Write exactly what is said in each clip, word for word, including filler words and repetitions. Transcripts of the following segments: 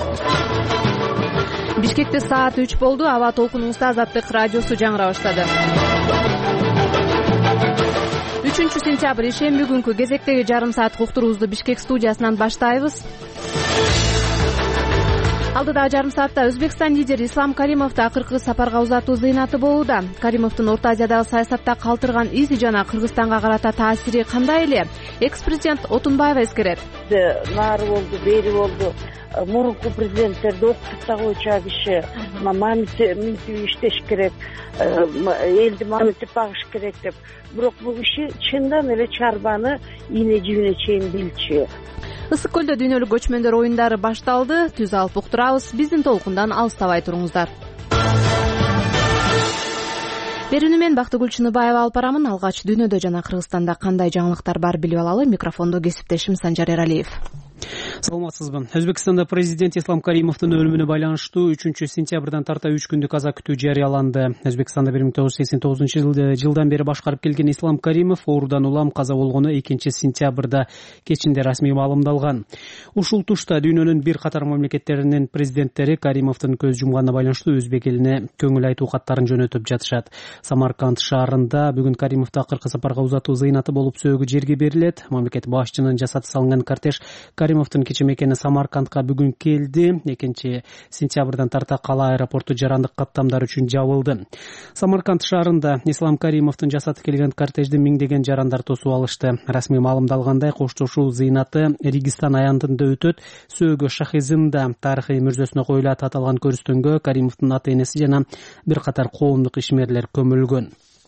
Бишкекте саат үч болду. Аба толкунубузда Азаттык радиосу жаңыра баштады. үчүнчү сентябрь ишемби күнкү кезектеги жарым сааттык уктуруубузду Бишкек студиясынан баштайбыз. Алдыдагы жарым саатта Өзбекстан лидери Ислам Каримовду акыркы сапарга узатуу зыйнаты болууда. Каримовдун Орто Азиядагы саясатта калтырган изи жана Кыргызстанга карата таасири кандай эле? Экс-президент Отунбаева эскерет. Нары болду, бери болду. Мурунку президенттерди окутуп да койчу киши. Маминтип иштеш керек, элди маминтип багыш керек деп. Бирок бул киши чындан эле чарбаны ийне жибине чейин билчү. Ысык көлдө дүйнөлүк көчмөндөр оюндары башталды. Түз алып уктурабыз. Биздин толкундан алыстабай туруңуздар. Берүүнү мен Бактыгүл Чыныбаева алып барамын. Алгач дүйнөдө жана Кыргызстанда кандай жаңылыктар бар билип алалы. Микрофондо кесиптешим Санжар Эралиев. Саламатсызбы. Өзбекстанда президент Ислам Каримовдун өлүмүнө байланыштуу үчүнчү сентябрдан тарта үч күндүк аза күтүү жарыяланды. Өзбекстанда бир миң тогуз жүз сексен тогузунчу жылдан бери башкарып келген Ислам Каримов оорудан улам каза болгону экинчи сентябрда кечинде расмий маалымдалган. Ушул тушта дүйнөнүн бир катар мамлекеттеринин президенттери Каримовдун көз жумганына байланыштуу өзбек элине көңүл айтуу каттарын жөнөтүп жатышат. Самарканд шаарында бүгүн Каримовду акыркы сапарга узатуу зыйнаты болуп сөөгү жерге берилет. Мамлекет башчынын жасаты салынган кортеж Каримовдун кече мекени Самаркандка бүгүн келди. экинчи сентябрдан тарта кала аэропорту жарандык каттамдар үчүн жабылды. Самарканд шаарында Ислам Каримовдун жасаты келген кортежди миңдеген жарандар тосуп алышты. Расмий маалымдалгандай коштошуу зыйнаты Регистан аянтында өтөт. Сөөгө Шахизында тарыхый мүрзөсүнө коюлат. Аталган көрүстөнгө Каримовдун ата энеси жана бир катар коомдук ишмерлер көмүлгөн.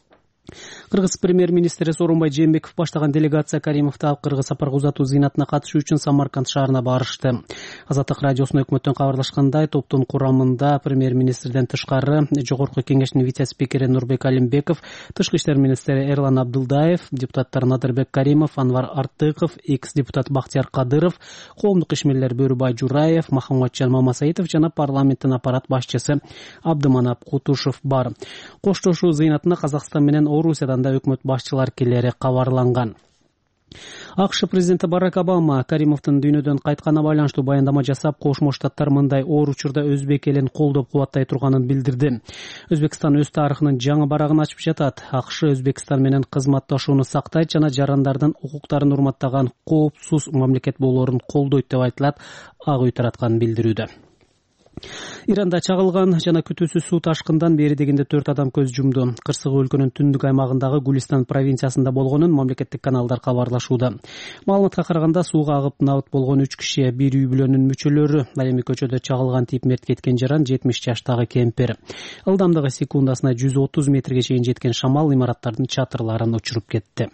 Кыргыз премьер-министри Сооронбай Жээнбеков баштаган делегация Каримовду акыркы сапарга узатуу зыйнатына катышуу үчүн Самарканд шаарына барышты. Азаттык радиосуна өкмөттөн кабарлашкандай, топтун курамында премьер-министрден тышкары Жогорку кеңештин вице-спикери Нурбек Алимбеков, тышкы иштер министри Эрлан Абдылдаев, депутаттар Надырбек Каримов, Анвар Артыков, экс-депутат Бактияр Кадыров, коомдук ишмерлер Бөрүбай Жураев, Махаммаджан Мамасаитов жана парламенттин аппарат башчысы Абдыманап Кутушев бар. Коштошуу зыйнатына Казакстан менен Орусиядан да өкмөт башчылар келери кабарланган. АКШ президенти Барак Обама Каримовдун дүйнөдөн кайтканына байланыштуу баяндама жасап, Кошмо Штаттар мындай оор учурда өзбек элин колдоп кубаттай турганын билдирди. Өзбекстан өз тарыхынын жаңы барагын ачып жатат. АКШ Өзбекстан менен кызматташууну сактайт жана жарандардын укуктарын урматтаган коопсуз мамлекет болоорун колдойт деп айтылат Ак үй тараткан билдирүүдө. Иранда чагылган жана күтүүсүз суу ташкындан бери дегенде төрт адам көз жумду. Кырсыгы өлкөнүн түндүк аймагындагы Гулистан провинциясында болгонун мамлекеттик каналдар кабарлашууда. Маалыматка караганда сууга агып набыт болгон үч киши, бир үй бүлөнүн мүчөлөрү. Ал эми көчөдө чагылган тип мерт кеткен жаран жетимиш жаштагы кемпир. Ылдамдыгы секундасына жүз отуз метрге чейин жеткен шамал имараттардын чатырларын учуруп кетти.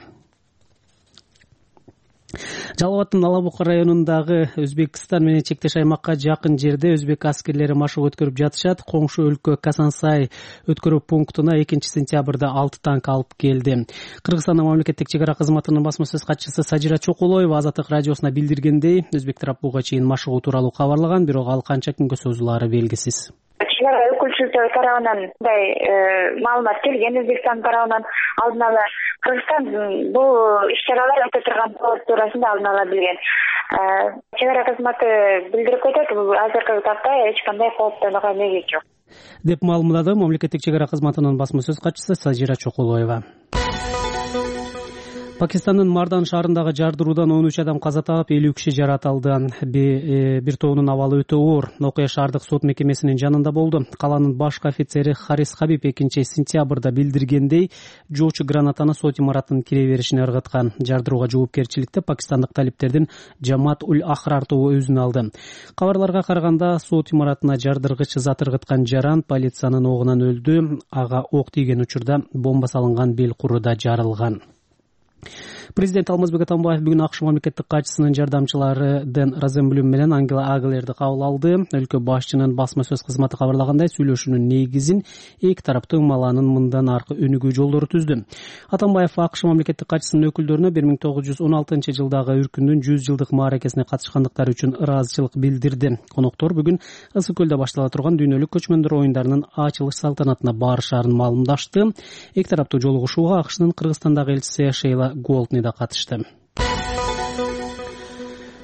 Жалал Абадтын Ала Бука районундагы Өзбекстан менен чектеш аймакка жакын жерде өзбек аскерлери машык өткөрүп жатышат. Коңшу өлкө Касансай өткөрүү пунктуна экинчи сентябрда алты танк алып келди. Кыргызстандын мамлекеттик чек ара кызматынын басма сөз катчысы Сажира Чокулоева Азаттык радиосуна билдиргендей, өзбек тарап буга чейин машыгуу тууралуу кабарлаган, бирок ал канча күнгө созулаары белгисиз. Өкүлчүлүктөр тарабынан мындай маалымат келген, Өзбекстан тарабынан алдын ала Кыргызстан бул иш-чаралар өтө турган повод туурасында алдын ала билген. Чек ара кызматы билдирип кетет, азыркы тапта эч кандай кооптонууга негиз жок деп маалымдады мамлекеттик чек ара кызматынын басма сөз катчысы Сажира Чокулоева. Пакистандын Мардан шаарындагы жардыруудан он үч адам каза таап, элүү киши жаратылды. Бир тоонун абалы өтө оор. Окуя шаардык сот мекемесинин жанында болду. Каланын башкы офицери Харис Хабиб экинчи сентябрда билдиргендей, жоочу гранатаны сот имаратынын кире беришине ыргыткан. Жардырууга жоопкерчиликти пакистандык талиптердин Жамаат уль Ахрар тобу өзүнө алды. Кабарларга караганда, сот имаратына жардыргыч зат ыргыткан жаран полициянын огунан өлдү. Ага ок тийген учурда бомба салынган бел куру да жарылган. Президент Алмазбек Атамбаев бүгүн АКШ мамлекеттик катчысынын жардамчылары Дэн Розенблюм менен Ангела Аглерди кабыл алды. Өлкө башчынын басма сөз кызматы кабарлагандай, сүйлөшүүнүн негизин эки тараптын маланын мындан аркы өнүгүү жолдору түздү. Атамбаев АКШ мамлекеттик катчысынын өкүлдөрүнө бир миң тогуз жүз он алтынчы жылдагы үркүндүн жүз жылдык мааракесине катышкандыктары үчүн ыраазычылык билдирди. Коноктор бүгүн Ысык көлдө баштала турган дүйнөлүк көчмөндөр оюндарынын ачылыш салтанатына барышаарын маалымдашты. Эки тараптуу жолугушууга АКШнын Кыргызстандагы элчиси Шейла Голдни да катышты.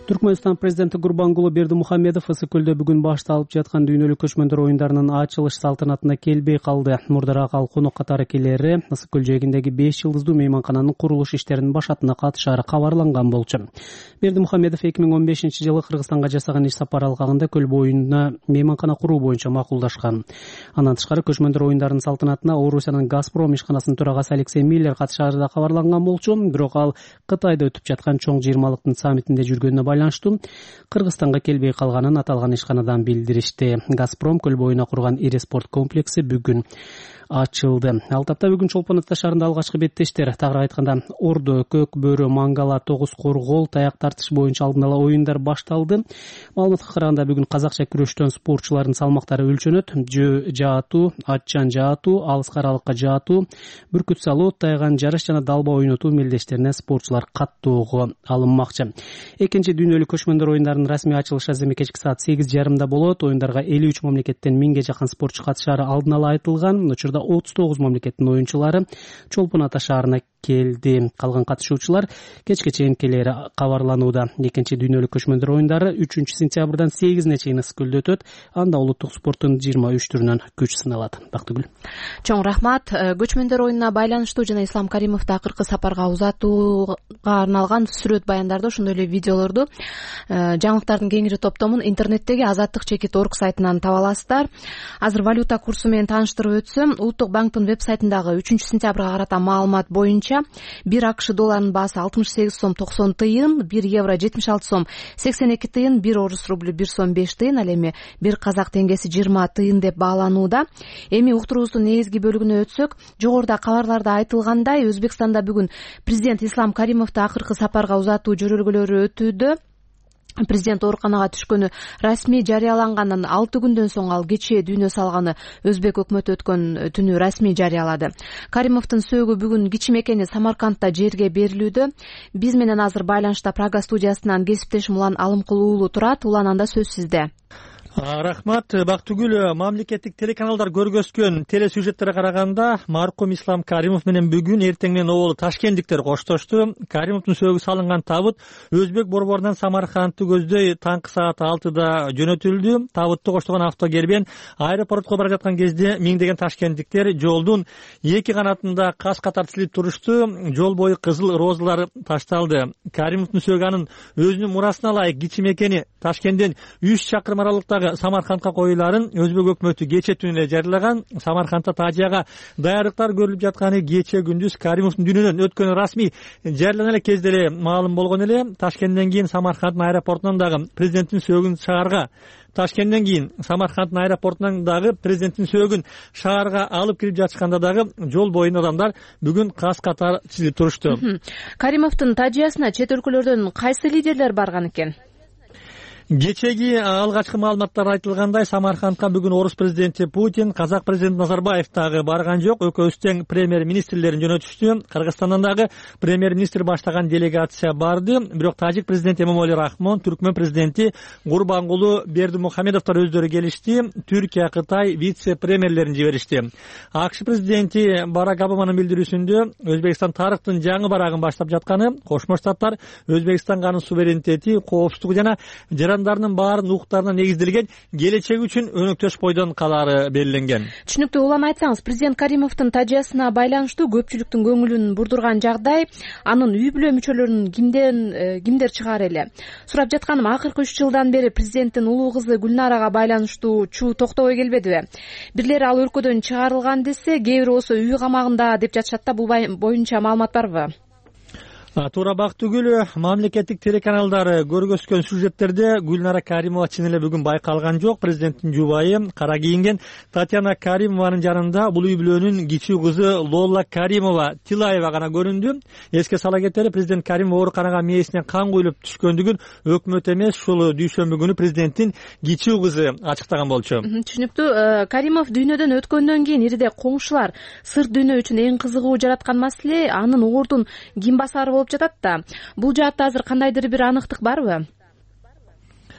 Түркмөнстан президенти Гурбангулы Бердимухамедов Ысык көлдө бүгүн башталып жаткан дүйнөлүк көчмөндөр оюндарынын ачылыш салтанатына келбей калды. Мурдараак ал конок катары келери Ысык көл жээгиндеги беш жылдыздуу мейманкананын курулуш иштеринин башатына катышаары кабарланган болчу. Бердимухамедов эки миң он бешинчи жылы Кыргызстанга жасаган иш сапары алкагында көл боюна мейманкана куруу боюнча макулдашкан. Андан тышкары көчмөндөр оюндарынын салтанатына Орусиянын Газпром ишканасынын төрагасы Алексей Миллер катышаары да кабарланган болчу. Бирок ал Кытайда өтүп жаткан чоң жыйырмалыктын саммитинде жүргөнүнө байланыштуу Кыргызстанга келбей калганын аталган ишканадан билдиришти. Газпром көл боюна курган ири спорт комплекси бүгүн ачылды. Ал тапта бүгүн Чолпон Ата шаарында алгачкы беттештер, тагыраак айтканда Ордо, Көк бөрү, Мангала, Тогуз коргол, таяк тартыш боюнча алдын ала оюндар башталды. Маалыматка караганда бүгүн казакча күрөштөн спортчулардын салмактары өлчөнөт. Жөө жаатуу, атчан жаатуу, алыс каралыкка жаатуу, бүркүт салуу, тайган жарыш жана далба ойнотуу мелдештерине спортчулар каттоого алынмакчы. Экинчи дүйнөлүк көчмөндөр оюндарынын расмий ачылышы азыры кечки саат сегиз жарымда болот. Оюндарга элүү үч мамлекеттен миңге жакын спортчу катышаары алдын ала айтылган. Учурда отуз тогуз мамлекеттин оюнчулары Чолпон Ата шаарына келди. Калган катышуучулар кечке чейин келери кабарланууда. Экинчи дүйнөлүк көчмөндөр оюндары үчүнчү сентябрдан сегизине чейин Ысык көлдө өтөт. Анда улуттук спорттун жыйырма үч түрүнөн күч сыналат. Бактыгүл. Чоң рахмат. Көчмөндөр оюнуна байланыштуу жана Ислам Каримовду акыркы сапарга узатууга арналган сүрөт баяндарды, ошондой эле видеолорду жаңылыктардын кеңири топтомун интернеттеги азаттык чекит точка орг сайтынан таба аласыздар. Азыр валюта курсу менен тааныштырып өтсөм, Улуттук банктын веб сайтындагы үчүнчү сентябрга карата маалымат боюнча бир АКШ долларынын баасы алтымыш сегиз сом токсон тыйын, бир евро жетимиш алты сом сексен эки тыйын, бир орус рублю бир сом беш тыйын, ал эми бир казак теңгеси жыйырма тыйын деп бааланууда. Эми уктуруубуздун негизги бөлүгүнө өтсөк, жогоруда кабарларда айтылгандай, Өзбекстанда бүгүн президент Ислам Каримовду акыркы сапарга узатуу жөрөлгөлөрү өтүүдө. Президент ооруканага түшкөнү расмий жарыялангандан алты күндөн соң ал кечээ дүйнө салганы Өзбек өкмөтү өткөн түнү расмий жарыялады. Каримовдун сөөгү бүгүн кичи мекени Самаркандта жерге берилүүдө. Биз менен азыр байланышта Прага студиясынан кесиптешим Улан Алымкул уулу турат. Улан, анда сөз сизде. Рахмат. Бактыгүл, мамлекеттик телеканалдар көргөзгөн телесюжеттерге караганда маркум Ислам Каримов менен бүгүн эртең менен оболу ташкенттиктер коштошту. Каримовдун сөөгү салынган табыт Өзбек борборунан Самаркандты көздөй таңкы саат алтыда жөнөтүлдү. Табытты коштогон автокербен аэропортко бара жаткан кезде миңдеген ташкенттиктер жолдун эки канатында кас катар тизилип турушту. Жол бою кызыл розалар ташталды. Каримовдун сөөгү анын өзүнүн мурасына ылайык кичи мекени Ташкенттен үч чакырым аралыктагы Самаркандка коюларын Өзбек өкмөтү кечээ түнү эле жарыялаган. Самаркандта тажияга даярдыктар көрүлүп жатканы кечээ күндүз Каримовдун дүйнөдөн өткөнү расмий жарыяланган эле кезде эле маалым болгон эле. Ташкенттен кийин Самаркандтын аэропортунан дагы президенттин сөөгүн шаарга Ташкенттен кийин Самаркандтын аэропортунан дагы президенттин сөөгүн шаарга алып кирип жатышканда дагы жол боюнда адамдар бүгүн кас катар тизилип турушту. Каримовдун тажиясына чет өлкөлөрдөн кайсы лидерлер барган экен? Кечеги алгачкы маалыматтар айтылгандай, Самаркандка бүгүн орус президенти Путин, казак президенти Назарбаев дагы барган жок. Экөөсү тең премьер-министрлерин жөнөтүштү. Кыргызстандан дагы премьер-министр баштаган делегация барды. Бирок тажик президенти Эмомали Рахмон, түркмөн президенти Гурбангулы Бердимухамедовдор өздөрү келишти. Түркия, Кытай вице-премьерлерин жиберишти. АКШ президенти Барак Обаманын билдирүүсүндө Өзбекстан тарыхтын жаңы барагын баштап жатканы, Кошмо Штаттар Өзбекстанга анын суверенитети, коопсуздугу жана жарандарынын баарын укуктарына негизделген келечеги үчүн өнөктөш бойдон калаары белгиленген. Түшүнүктүү. Улан, айтсаңыз, президент Каримовдун тажиясына байланыштуу көпчүлүктүн көңүлүн бурдурган жагдай, анын үй бүлө мүчөлөрүнүн кимден кимдер чыгаар эле? Сурап жатканым, акыркы үч жылдан бери президенттин улуу кызы Гүлнарага байланыштуу чуу токтобой келбедиби? Бирлери ал өлкөдөн чыгарылган десе, кээ бири болсо үй камагында деп жатышат да. Бул боюнча маалымат барбы? Туура Бактыгүл, мамлекеттик телеканалдар көргөзгөн сюжеттерде Гүлнара Каримова чын эле бүгүн байкалган жок. Президенттин жубайы кара кийинген Татьяна Каримованын жанында бул үй бүлөнүн кичи кызы Лола Каримова Тилаева гана көрүндү. Эске сала кетели, президент Каримов ооруканага мээсинен кан куюлуп түшкөндүгүн өкмөт эмес, ушул дүйшөмбү күнү президенттин кичи кызы ачыктаган болчу. Түшүнүктүү. Каримов дүйнөдөн өткөндөн кийин ириде коңшулар сырт дүйнө үчүн эң кызыгуу жараткан маселе анын ордун ким басары болуп жатат да. Бул жаатта азыр кандайдыр бир аныктык барбы?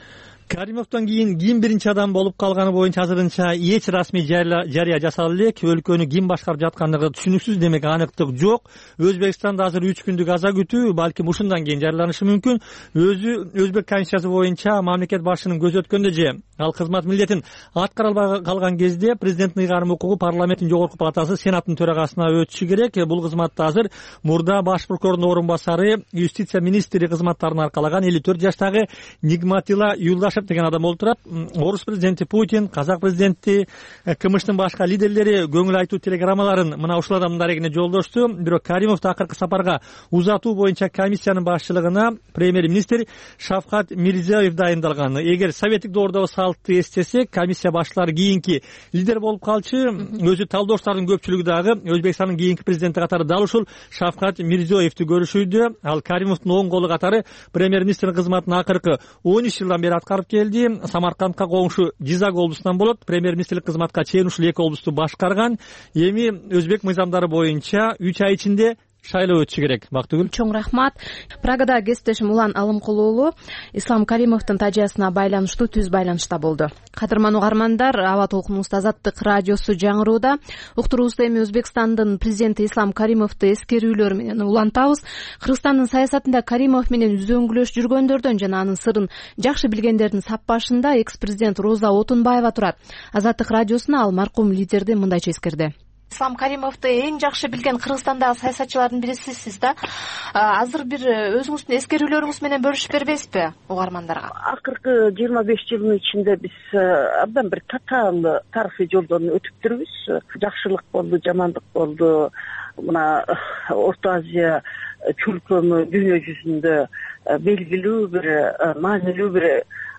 Каримовдон кийин ким биринчи адам болуп калганы боюнча азырынча эч расмий жарыя жасала элек. Өлкөнү ким башкарып жаткандыгы түшүнүксүз, демек аныктык жок. Өзбекстанда азыр үч күндүк аза күтүү, балким ушундан кийин жарыяланышы мүмкүн. Өзү өзбек конституциясы боюнча мамлекет башчынын көзү өткөндө же ал кызмат милдетин аткара албай калган кезде президенттин ыйгарым укугу парламенттин жогорку палатасы сенаттын төрагасына өтүшү керек. Бул кызматта азыр мурда баш прокурордун орун басары, юстиция министри кызматтарын аркалаган элүү төрт жаштагы Нигматилла Юлдашев деген адам болуп турат. Орус президенти Путин, казак президенти, КМШдын башка лидерлери көңүл айтуу телеграммаларын мына ушул адамдын дарегине жолдошту. Бирок Каримовду акыркы сапарга узатуу боюнча комиссиянын башчылыгына премьер-министр Шавкат Мирзиёев дайындалган. Эгер советтик доордогу салтты эстесек, комиссия башчылары кийинки лидер болуп калчу. Өзү талдоочулардын көпчүлүгү дагы Өзбекстандын кийинки президенти катары дал ушул Шавкат Мирзиёевди көрүшүүдө. Ал Каримовдун оң колу катары премьер-министрдин кызматын акыркы он үч жылдан бери аткарып келди. Самаркандка коңшу Жизак облусунан болот. Премьер-министрлик кызматка чейин ушул эки облусту башкарган. Эми өзбек мыйзамдары боюнча үч ай ичинде шайлоо өтүшү керек. Бактыгүл, чоң рахмат. Прагада кесиптешим Улан Алымкулуу уулу Ислам Каримовдун тажыясына байланыштуу түз байланышта болду. Кадырман угармандар, аба толкунубузда Азаттык радиосу жаңырууда. Уктуруубузда эми Өзбекстандын президенти Ислам Каримовду эскерүүлөр менен улантабыз. Кыргызстандын саясатында Каримов менен үзөңгүлөш жүргөндөрдөн жана анын сырын жакшы билгендердин сап башында экс-президент Роза Отунбаева турат. Азаттык радиосуна ал маркум лидерди мындайча эскерди. Ислам Каримовду эң жакшы билген Кыргызстандагы саясатчылардын бири сизсиз да. Азыр бир өзүңүздүн эскерүүлөрүңүз менен бөлүшүп бербейсизби угармандарга? Акыркы жыйырма беш жылдын ичинде биз абдан бир татаал тарыхый жолдон өтүптүрбүз. Жакшылык болду, жамандык болду. Мына Орто Азия чөлкөмү дүйнө жүзүндө белгилүү бир маанилүү бир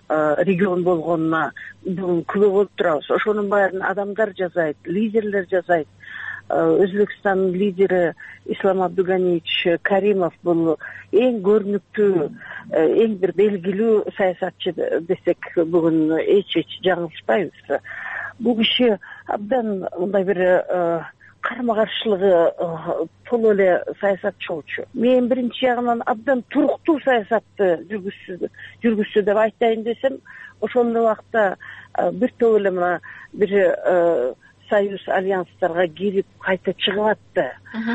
регион болгонуна бүгүн күбө болуп турабыз. Ошонун баарын адамдар жасайт, лидерлер жасайт. Өзбекстандын лидери Ислам Абдуганиевич Каримов бул эң көрүнүктүү, эң бир белгилүү саясатчы десек бүгүн эч эч жаңылышпайбыз. Бул киши абдан мындай бир карма каршылыгы толо эле саясатчы болчу. Мен биринчи жагынан абдан туруктуу саясатты жүргүзсү деп айтайын десем, ошондой убакта бир топ эле мына бир союз альянстарга кирип кайта чыгып атты.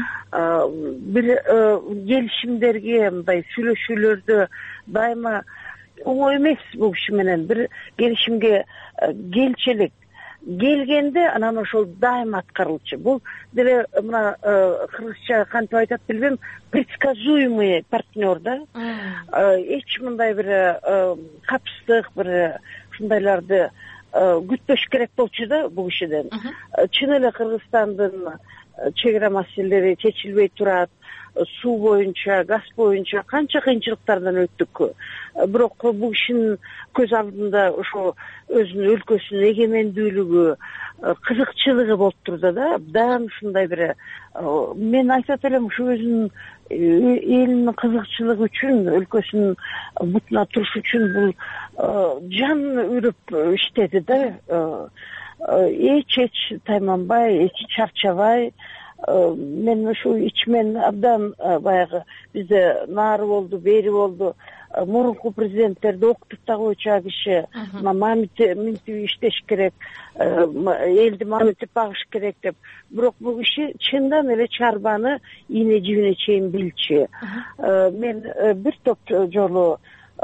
Бир келишимдерге, мындай сүйлөшүүлөрдө дайыма оңой эмес бул киши менен бир келишимге келчү элек. Келгенде анан ошол дайым аткарылчу. Бул деле мына кыргызча кантип айтат билбейм, предсказуемый партнер да. Эч мындай бир капсыздык, бир ушундайларды күтпөш керек болчу да бул кишиден. Чын эле Кыргызстандын чек ара маселелери чечилбей турат. Суу боюнча, газ боюнча канча кыйынчылыктардан өттүк. Бирок бул кишинин көз алдында ошо өзүнүн өлкөсүнүн эгемендүүлүгү, кызыкчылыгы болуп турду да. Абдан ушундай бир мен айтат элем, ушу өзүнүн элинин кызыкчылыгы үчүн, өлкөсүнүн бутуна туруш үчүн бул жан үрүп иштеди да. Эч эч тайманбай, эч чарчабай. Мен ушу ичмен абдан баягы бизде нары болду, бери болду. Мурунку президенттерди окутуп да койчу киши. Маминтип иштеш керек, элди маминтип багыш керек деп. Бирок бул киши чындан эле чарбаны ийне жибине чейин билчү. Мен бир топ жолу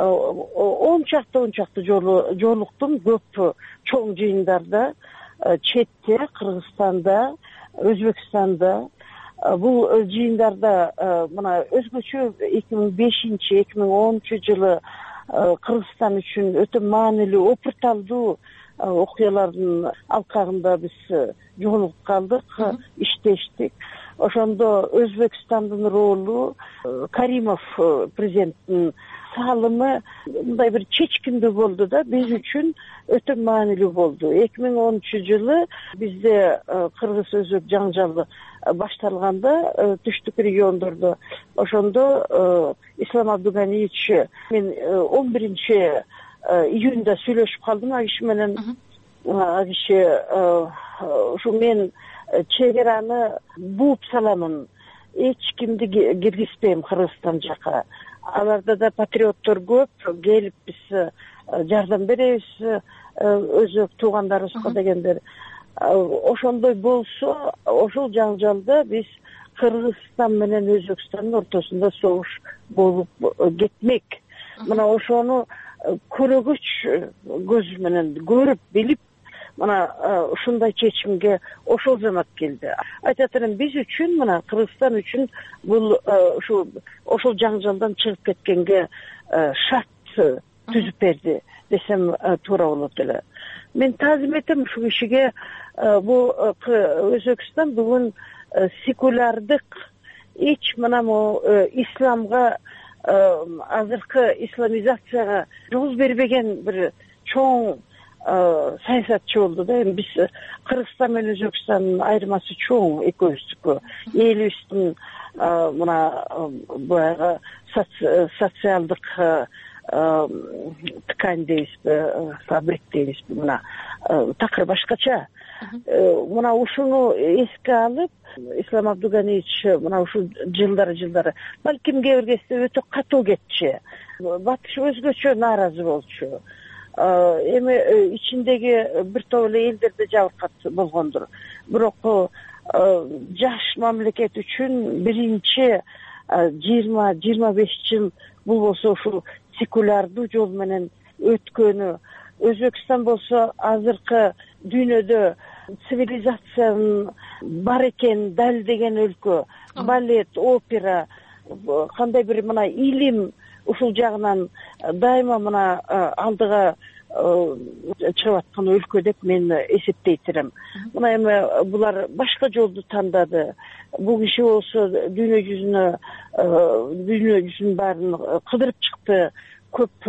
он чакты он чакты жолу жолуктум көп чоң жыйындарда, четте, Кыргызстанда, Өзбекстанда. Бул жыйындарда мына өзгөчө эки миң бешинчи эки миң онунчу жылы Кыргызстан үчүн өтө маанилүү, опурталдуу окуялардын алкагында биз жолугуп калдык, иштештик. Ошондо Өзбекстандын ролу, Каримов президенттин салымы мындай бир чечкиндүү болду да, биз үчүн өтө маанилүү болду. эки миң онунчу жылы бизде кыргыз-өзбек жаңжалы башталганда түштүк региондордо, ошондо Ислам Абдуганиевич мен он биринчи июнда сүйлөшүп калдым а киши менен. А киши ушу мен чек араны бууп саламын, эч кимди киргизбейм Кыргызстан жака. Аларда да патриоттор көп, келип биз жардам беребиз өзбек туугандарыбызга дегендер. Ошондой болсо ошол жаңжалда биз Кыргызстан менен Өзбекстандын ортосунда согуш болуп кетмек. Мына ошону көрөгөч көз менен көрүп билип мына ушундай чечимге ошол замат келди. Айтат элем биз үчүн мына Кыргызстан үчүн бул ушу ошол жаңжалдан чыгып кеткенге шарт түзүп берди десем туура болот эле. Мен таазим этем ушул кишиге. Бул Өзбекстан бүгүн секулярдык эч мына исламга азыркы исламизацияга жол бербеген бир чоң саясатчы болду да. Эми биз Кыргызстан менен Өзбекстандын айырмасы чоң экөөбүздүкү. Элибиздин мына баягы социалдык ткань дейбизби, фабрик дейбизби, мына такыр башкача. Мына ушуну эске алып, Ислам Абдуганиевич мына ушул жылдары жылдары балким кээ бир кезде өтө катуу кетчү. Батыш өзгөчө нааразы болчу. Эми ичиндеги бир топ эле элдерде жабыркат болгондур. Бирок жаш мамлекет үчүн биринчи жыйырма жыйырма беш жыл бул болсо ушул секулярдуу жол менен өткөнү. Өзбекстан болсо азыркы дүйнөдө цивилизациянын бар экенин далилдеген өлкө. Балет, опера, кандай бир мына илим ушул жагынан дайыма мына алдыга чыгып аткан өлкө деп мен эсептейт элем. Мына эми булар башка жолду тандады. Бул киши болсо дүйнө жүзүнө дүйнө жүзүнүн баарын кыдырып чыкты. Көп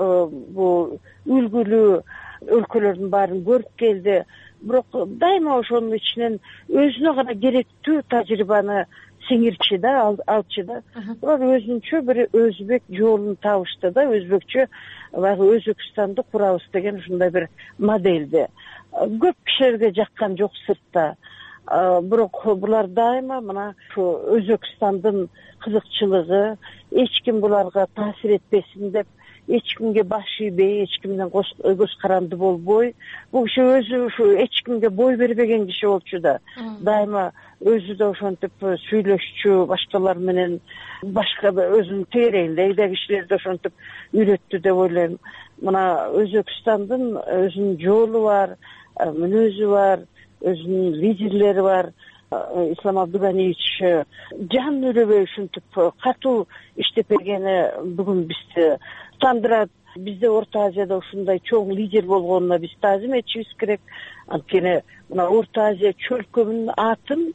бул үлгүлүү өлкөлөрдүн баарын көрүп келди. Бирок дайыма ошонун ичинен өзүнө гана керектүү тажрыйбаны сиңирчи да, алчы да. Булар өзүнчө бир өзбек жолун табышты да, өзбекчө баягы Өзбекстанды курабыз деген ушундай бир моделди. Көп кишилерге жаккан жок сыртта. Бирок булар дайыма мына ушу Өзбекстандын кызыкчылыгы, эч ким буларга таасир этпесин деп, эч кимге баш ийбей, эч ким менен көз каранды болбой, бул киши өзү ушу эч кимге бой бербеген киши болчу да. Дайыма өзү да ошентип сүйлөшчү, башкалар менен, башка өзүнүн тегерегиндеги кишилерди ошентип үйрөттү деп ойлойм. Мына Өзбекстандын өзүнүн жолу бар, мүнөзү бар, өзүнүн лидерлери бар. Ислам Абдуганиевич жан үрөбөй ушинтип катуу иштеп бергени бүгүн бизди тандырат. Бизде Орто Азияда ушундай чоң лидер болгонуна биз таазим этишибиз керек. Анткени мына Орто Азия чөлкөмүнүн атын,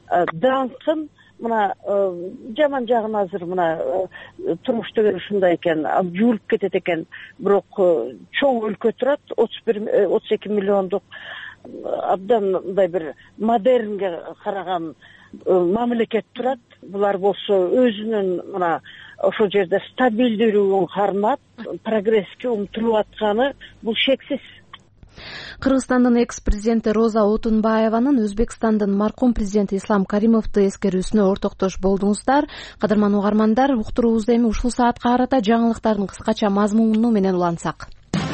даңкын мына жаман жагын азыр мына турмуш деген ушундай экен, жуулуп кетет экен. Бирок чоң өлкө турат, отуз бир отуз эки миллиондук абдан мындай бир модернге караган мамлекет турат. Булар болсо өзүнүн мына ошол жерде стабилдүүлүгүн кармап, прогресске умтулуп атканы бул шексиз. Кыргызстандын экс-президенти Роза Отунбаеванын Өзбекстандын маркум президенти Ислам Каримовду эскерүүсүнө ортоктош болдуңуздар. Кадырман угармандар, уктуруубузду эми ушул саатка карата жаңылыктардын кыскача мазмуну менен улантсак.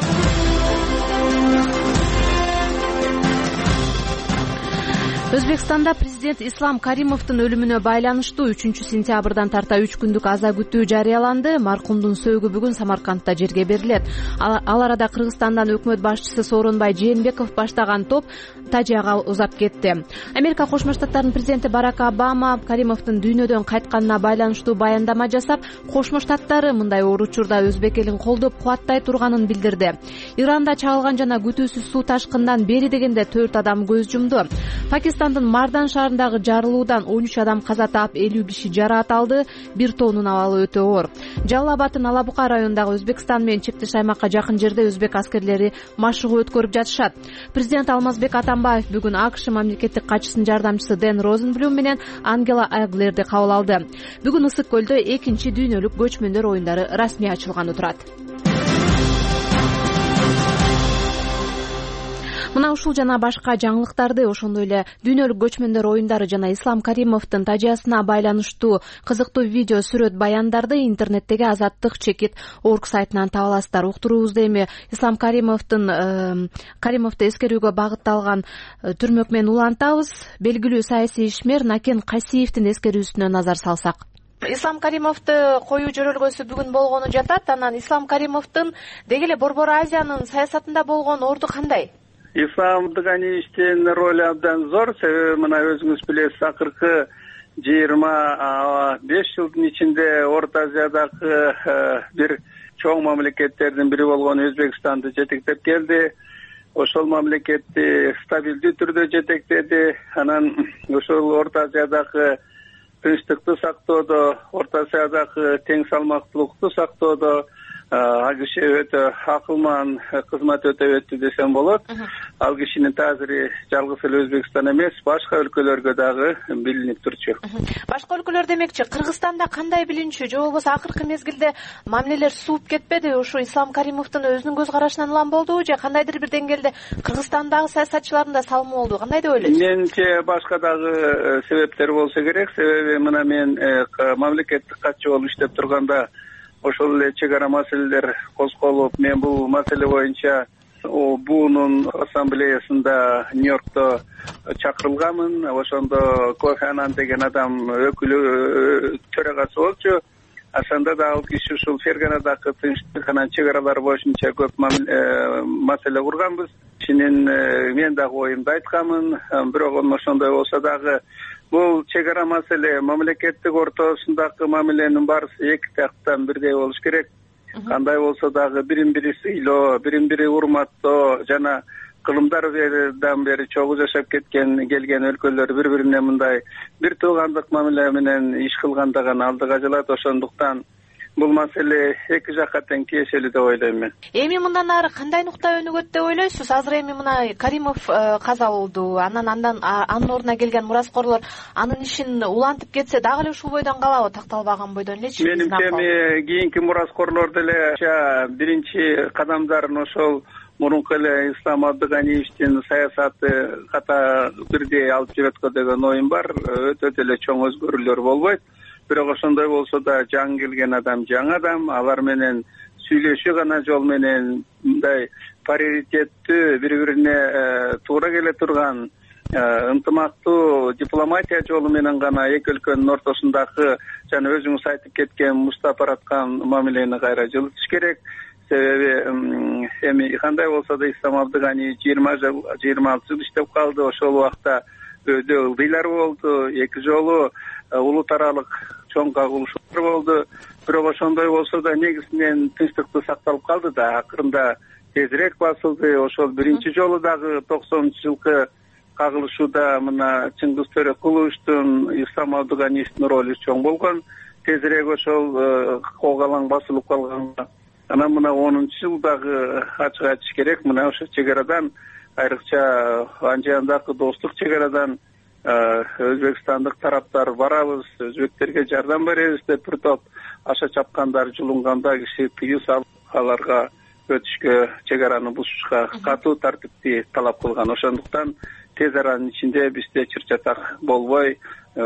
Өзбекстанда президент Ислам Каримовдун өлүмүнө байланыштуу үчүнчү сентябрдан тарта үч күндүк аза күтүү жарыяланды. Маркумдун сөөгү бүгүн Самаркандта жерге берилет. Ал арада Кыргызстандан өкмөт башчысы Сооронбай Жээнбеков баштаган топ Тажияга узап кетти. Америка Кошмо Штаттарынын президенти Барак Обама Каримовдун дүйнөдөн кайтканына байланыштуу баяндама жасап, Кошмо Штаттары мындай оор учурда өзбек элин колдоп кубаттай турганын билдирди. Иранда чагылган жана күтүүсүз суу ташкындан бери дегенде төрт адам көз жумду. Пакистандын Мардан шаарындагы жарылуудан он үч адам каза таап, элүү киши жараат алды. Бир тоонун абалы өтө оор. Жалал-Абадтын Алабука районундагы Өзбекстан менен чектеш аймакка жакын жерде өзбек аскерлери машыгуу өткөрүп жатышат. Президент Алмазбек Атамбаев бүгүн АКШ мамлекеттик катчысынын жардамчысы Дэн Розенблюм менен Ангела Айглерди кабыл алды. Бүгүн Ысык көлдө экинчи дүйнөлүк көчмөндөр оюндары расмий ачылганы турат. мына ушул жана башка жаңылыктарды, ошондой эле дүйнөлүк көчмөндөр оюндары жана Ислам Каримовдун тажыясына байланыштуу кызыктуу видео, сүрөт, баяндарды интернеттеги Азаттык чекит орг сайтынан таба аласыздар. Уктуруубузда эми Ислам Каримовдун Каримовду эскерүүгө багытталган түрмөк менен улантабыз. Белгилүү саясий ишмер Накен Касиевдин эскерүүсүнө назар салсак. Ислам Каримовду коюу жөрөлгөсү бүгүн болгону жатат. Анан Ислам Каримовдун деги эле Борбор Азиянын саясатында болгон орду кандай? Ислам Каримовдун ролу абдан зор. Себеби мына өзүңүз билесиз, акыркы жыйырма беш жылдын ичинде Орто Азиядагы бир чоң мамлекеттердин бири болгон Өзбекстанды жетектеп келди. Ошол мамлекетти стабилдүү түрдө жетектеди. Анан ошол Орто Азиядагы тынчтыкты сактоодо, Орто Азиядагы тең салмактуулукту сактоодо ал киши өтө акылман кызмат өтөп өттү десем болот. Ал кишинин таасири жалгыз эле Өзбекстан эмес, башка өлкөлөргө дагы билинип турчу. Башка өлкөлөр демекчи, Кыргызстанда кандай билинчү, же болбосо акыркы мезгилде мамилелер сууп кетпеди? Ушу Ислам Каримовдун өзүнүн көз карашынан улам болдубу, же кандайдыр бир деңгээлде Кыргызстандагы саясатчылардын да салымы болду? Кандай деп ойлойсуз? Менимче башка дагы себептер болсо керек. Себеби мына мен мамлекеттик катчы болуп иштеп турганда ошол эле чек ара маселелер козголуп, мен бул маселе боюнча буунун ассамблеясында Нью-Йоркто чакырылганмын. Ошондо Кофи Анан деген адам өкүлү төрагасы болчу. Ошондо да ал киши ушул Ферганадагы тынчтык анан чек аралар боюнча көп маселе курганбыз. Кишинин мен дагы оюмду айтканмын. Бирок ошондой болсо дагы бул чек ара маселе мамлекеттик ортосундагы мамиленин баарысы эки жактан бирдей болуш керек. Кандай болсо дагы бирин бири сыйлоо, бирин бири урматтоо жана кылымдардан бери чогуу жашап кеткен келген өлкөлөр бири бирине мындай бир туугандык мамиле менен иш кылганда гана алдыга жылат. Ошондуктан бул маселе эки жакка тең тиешелүү деп ойлойм мен. Эми мындан ары кандай нукта өнүгөт деп ойлойсуз? Азыр эми мына Каримов каза болду, анан андан анын ордуна келген мураскорлор анын ишин улантып кетсе дагы эле ушул бойдон калабы, такталбаган бойдон элечи? Менимче эми кийинки мураскорлор деле биринчи кадамдарын ошол мурунку эле Ислам Абдыганиевдин саясаты ката бирдей алып жүрөткө деген оюм бар. Өтө деле чоң өзгөрүүлөр болбойт. Бирок ошондой болсо да жаңы келген адам жаңы адам, алар менен сүйлөшүү гана жол менен мындай паритеттүү бири-бирине туура келе турган ынтымактуу дипломатия жолу менен гана эки өлкөнүн ортосундагы жана өзүңүз айтып кеткен муштап бараткан мамилени кайра жылытыш керек. Себеби эми кандай болсо да Ислам Абдыганиев жыйырма жыл, жыйырма алты жыл иштеп калды. Ошол убакта өйдө ылдыйлар болду, эки жолу улут аралык чоң кагылышуулар болду. Бирок ошондой болсо да негизинен тынчтыкты сакталып калды да, акырында тезирээк басылды. Ошол биринчи жолу дагы токсонунчу жылкы кагылышууда мына Чыңгыз Төрөкуловичтун, Ислам Абдыганиевдин ролу чоң болгон. Тезирээк ошол коогалаң басылып калганга анан мына онунчу жылдагы ачык айтыш керек, мына ошо чек арадан айрыкча Анжандагы достук чек арадан өзбекстандык тараптар барабыз, өзбектерге жардам беребиз деп бир топ аша чапкандар жулунганда киши тыюу салып аларга өтүшкө, чек араны бузушка катуу тартипти талап кылган. Ошондуктан тез аранын ичинде бизде чыр-чатак болбой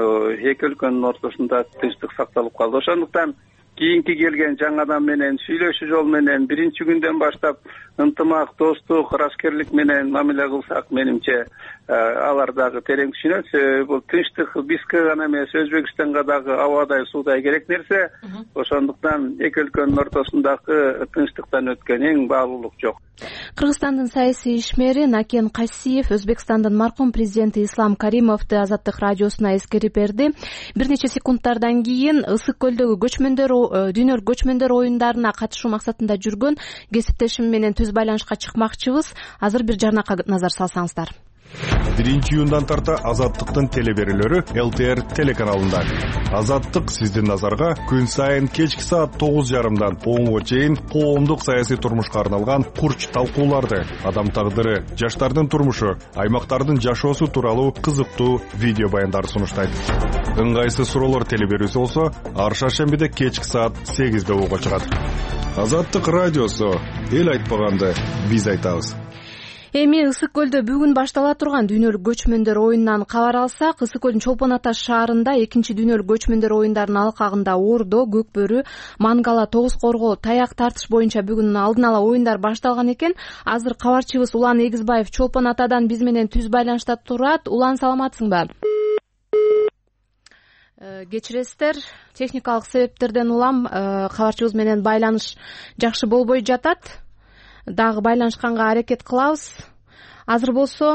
эки өлкөнүн ортосунда тынчтык сакталып калды. Ошондуктан кийинки келген жаңы адам менен сүйлөшүү жол менен биринчи күндөн баштап ынтымак, достук, раскерлик менен мамиле кылсак, менимче алар дагы терең түшүнөт. Себеби бул тынчтык бизге гана эмес, Өзбекстанга дагы абадай суудай керек нерсе. Ошондуктан эки өлкөнүн ортосундагы тынчтыктан өткөн эң баалуулук жок. Кыргызстандын саясий ишмери Накен Касиев Өзбекстандын маркум президенти Ислам Каримовду Азаттык радиосуна эскерип берди. Бир нече секундтардан кийин Ысык көлдөгү көчмөндөр дүйнөлүк көчмөндөр оюндарына катышуу максатында жүргөн кесиптешим менен түз байланышка чыкмакчыбыз. Азыр бир жарнакка назар салсаңыздар. биринчи июндан тарта Азаттыктын телеберүүлөрү эл тэ эр телеканалында. Азаттык сиздин назарга күн сайын кечки саат тогуз жарымдан онго чейин коомдук саясий турмушка арналган курч талкууларды, адам тагдыры, жаштардын турмушу, аймактардын жашоосу тууралуу кызыктуу видео баяндарды сунуштайт. Ыңгайсыз суроолор телеберүүсү болсо ар шаршембиде кечки саат сегизде угууга чыгат. Азаттык радиосу, эл айтпаганды биз айтабыз. Эми Ысык көлдө бүгүн баштала турган дүйнөлүк көчмөндөр оюнунан кабар алсак, Ысык көлдүн Чолпон Ата шаарында экинчи дүйнөлүк көчмөндөр оюндарынын алкагында Ордо, Көк бөрү, Мангала, Тогуз коргоо, таяк тартыш боюнча бүгүн алдын ала оюндар башталган экен. Азыр кабарчыбыз Улан Эгизбаев Чолпон Атадан биз менен түз байланышта турат. Улан, саламатсыңбы? Кечиресиздер, техникалык себептерден улам кабарчыбыз менен байланыш жакшы болбой жатат. Дагы байланышканга аракет кылабыз. Азыр болсо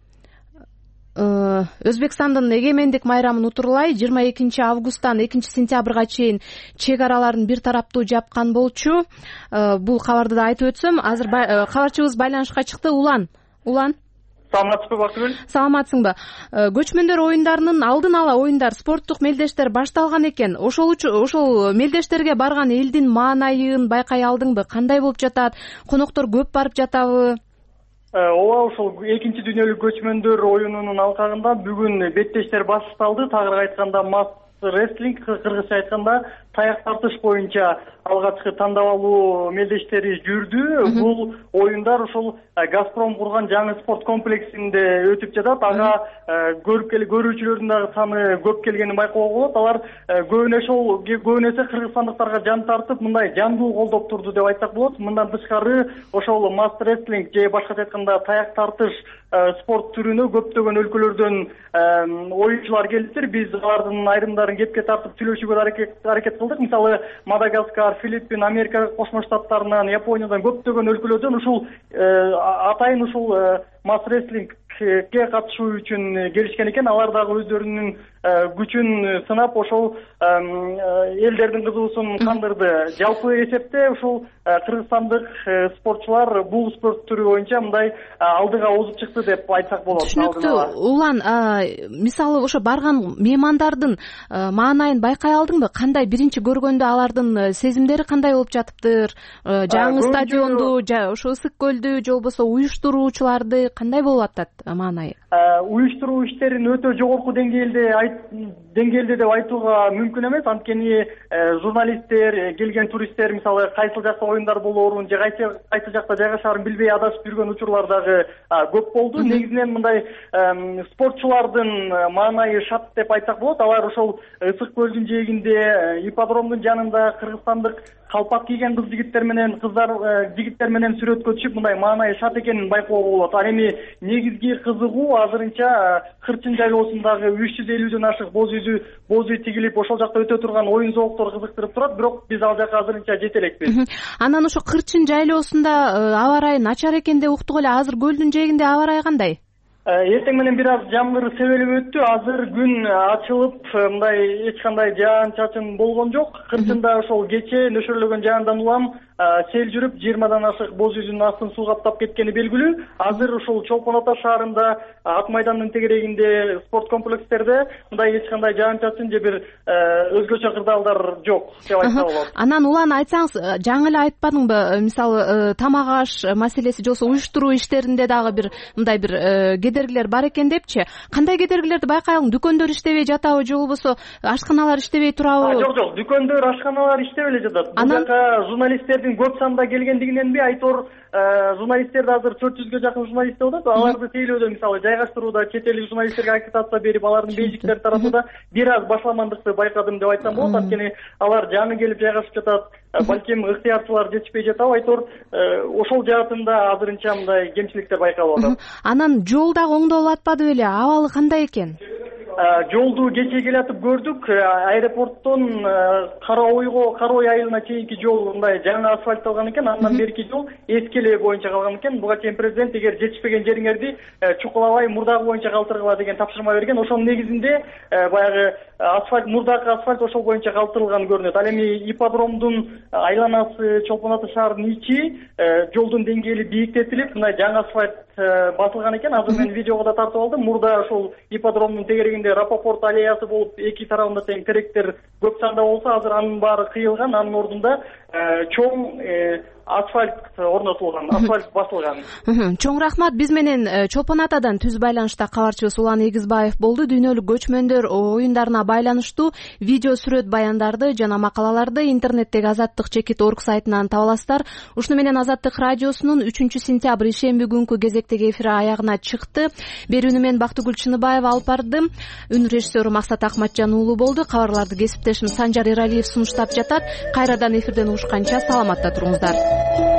Өзбекстандын эгемендик майрамын утурлай жыйырма экинчи августтан экинчи сентябрга чейин чек араларын бир тараптуу жапкан болчу. Бул кабарды да айтып өтсөм, азыр кабарчыбыз байланышка чыкты. Улан, Улан. Саламатсызбы, Бактыгүл? Саламатсыңбы? Көчмөндөр оюндарынын алдын ала оюндар, спорттук мелдештер башталган экен. Ошол ошол мелдештерге барган элдин маанайын байкай алдыңбы? Кандай болуп жатат? Коноктор көп барып жатабы? Ооба, ошол экинчи дүйнөлүк көчмөндөр оюнунун алкагында бүгүн беттештер башталды. Тагыраак айтканда масс рестлинг, кыргызча айтканда таяк тартыш боюнча алгачкы тандабалуу мелдештери жүрдү. Бул оюндар ошол Газпром курган жаңы спорт комплексинде өтүп жатат. Ага көрүп келе көрүүчүлөрдүн дагы саны көп келгенин байкоого болот. Алар көбүнө ошол көбүнө кыргызстандыктарга жан тартып, мындай жандуу колдоп турду деп айтсак болот. Мындан тышкары ошол масс рестлинг же башкача айтканда таяк тартыш спорт түрүнө көптөгөн өлкөлөрдөн оюнчулар келиптир. Биз алардын айрымдарын кепке тартып сүйлөшүүгө аракет кылдык. Мисалы Мадагаскар, Филиппин, Америка Кошмо Штаттарынан, Япониядан көптөгөн өлкөлөрдөн ушул атайын ушул масс рестлингге катышуу үчүн келишкен экен. Алар дагы өздөрүнүн күчүн сынап, ошол элдердин кызуусун кандырды. Жалпы эсепте ушул кыргызстандык спортчулар бул спорт түрү боюнча мындай алдыга озуп чыкты деп айтсак болот. Түшүнүктүү. Улан, мисалы ошо барган меймандардын маанайын байкай алдыңбы? Кандай биринчи көргөндө алардын сезимдери кандай болуп жатыптыр? Жаңы стадионду, ошо Ысык көлдү, же болбосо уюштуруучуларды кандай болуп атат маанайы? Уюштуруу иштерин өтө жогорку деңгээлде деңгээлде деп айтууга мүмкүн эмес. Анткени журналисттер, келген туристтер мисалы кайсыл жакта оюндар болоорун же кайсы жакта жайгашаарын билбей адашып жүргөн учурлар дагы көп болду. Негизинен мындай спортчулардын маанайы шат деп айтсак болот. Алар ошол Ысык көлдүн жээгинде, ипподромдун жанында кыргызстандык калпак кийген кыз жигиттер менен кыздар жигиттер менен сүрөткө түшүп мындай маанайы шат экенин байкоого болот. Ал эми негизги кызыгуу азырынча Кырчын жайлоосундагы үч жүз элүүдөн ашык боз үйдү боз үй тигилип ошол жакта өтө турган оюн зооктор кызыктырып турат. Бирок биз ал жака азырынча жете элекпиз. Анан ошо Кырчын жайлоосунда аба ырайы начар экен деп уктук эле. Азыр көлдүн жээгинде аба ырайы кандай? Эртең менен бир аз жамгыр себелип өттү. Азыр күн ачылып, мындай эч кандай жаан чачын болгон жок. Кырчында ошол кече нөшөрлөгөн жаандан улам сел жүрүп, жыйырмадан ашык боз үйдүн астын суу каптап кеткени белгилүү. Азыр ушул Чолпон Ата шаарында, Ак майдандын тегерегинде, спорт комплекстерде мындай эч кандай жаан чачын же бир өзгөчө кырдаалдар жок деп айтса болот. Анан улан айтсаңыз, жаңы эле айтпадыңбы, мисалы тамак аш маселеси же болбосо уюштуруу иштеринде дагы бир мындай бир кедергилер бар экен депчи. Кандай кедергилерди байкай алдың? Дүкөндөр иштебей жатабы же болбосо ашканалар иштебей турабы? Жок, жок, дүкөндөр, ашканалар иштеп эле жатат. Бул жака журналисттердин көп санда келгендигиненби айтор журналисттерди азыр төрт жүзгө жакын журналист болот. Аларды тейлөөдө мисалы жайгаштырууда чет элдик журналисттерге аккредитация берип, алардын бейжиктерди таратууда бир аз башламандыкты байкадым деп айтсам болот. Анткени алар жаңы келип жайгашып жатат. Балким ыктыярчылар жетишпей жатабы, айтор ошол жаатында азырынча мындай кемчиликтер байкалып атат. Анан жол дагы оңдолуп атпады беле? Абалы кандай экен? Жолду кече келатып көрдүк. Аэропорттон Кара ойго, Кара ой айылына чейинки жол мындай жаңы асфальтталган экен. Андан берки жол эскеле боюнча калган экен. Буга чейин президент эгер жетишпеген жериңерди чукулабай мурдагы боюнча калтыргыла деген тапшырма берген. Ошонун негизинде баягы асфальт, мурдагы асфальт ошол боюнча калтырылган көрүнөт. Ал эми ипподромдун айланасы, Чолпон Ата шаарынын ичи жолдун деңгээли бийиктетилип, мындай жаңы асфальт басылган экен. Азыр мен видеого да тартып алдым. Мурда ошол ипподромдун тегерегинде Рапопорт аллеясы болуп, эки тарабында тең теректер көп санда болсо, азыр анын баары кыйылган. Анын ордунда чоң асфальт орнотулган, асфальт басылган. Чоң рахмат. Биз менен Чолпон Атадан түз байланышта кабарчыбыз Улан Эгизбаев болду. Дүйнөлүк көчмөндөр оюндарына байланыштуу видео, сүрөт, баяндарды жана макалаларды интернеттеги Азаттык чекит орг сайтынан таба аласыздар. Ушуну менен Азаттык радиосунун үчүнчү сентябрь ишемби күнкү кезектеги эфири аягына чыкты. Берүүнү мен Бактыгүл Чыныбаева алып бардым. Үн режиссеру Максат Акматжан уулу болду. Кабарларды кесиптешим Санжар Эралиев сунуштап жатат. Кайрадан эфирден угушканча саламатта туруңуздар.